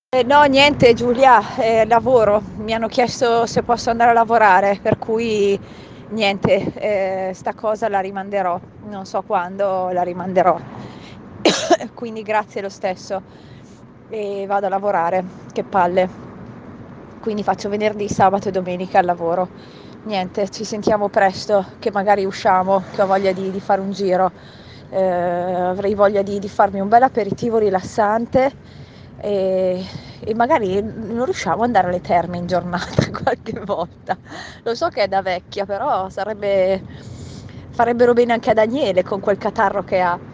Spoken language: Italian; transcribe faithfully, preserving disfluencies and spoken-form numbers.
Eh, no, niente Giulia, eh, lavoro. Mi hanno chiesto se posso andare a lavorare, per cui niente, eh, sta cosa la rimanderò. Non so quando la rimanderò. Quindi grazie lo stesso. E vado a lavorare. Che palle. Quindi faccio venerdì, sabato e domenica al lavoro. Niente, ci sentiamo presto, che magari usciamo, che ho voglia di, di fare un giro. Eh, avrei voglia di, di farmi un bel aperitivo rilassante e, e magari non riusciamo ad andare alle terme in giornata qualche volta. Lo so che è da vecchia, però sarebbe, farebbero bene anche a Daniele con quel catarro che ha.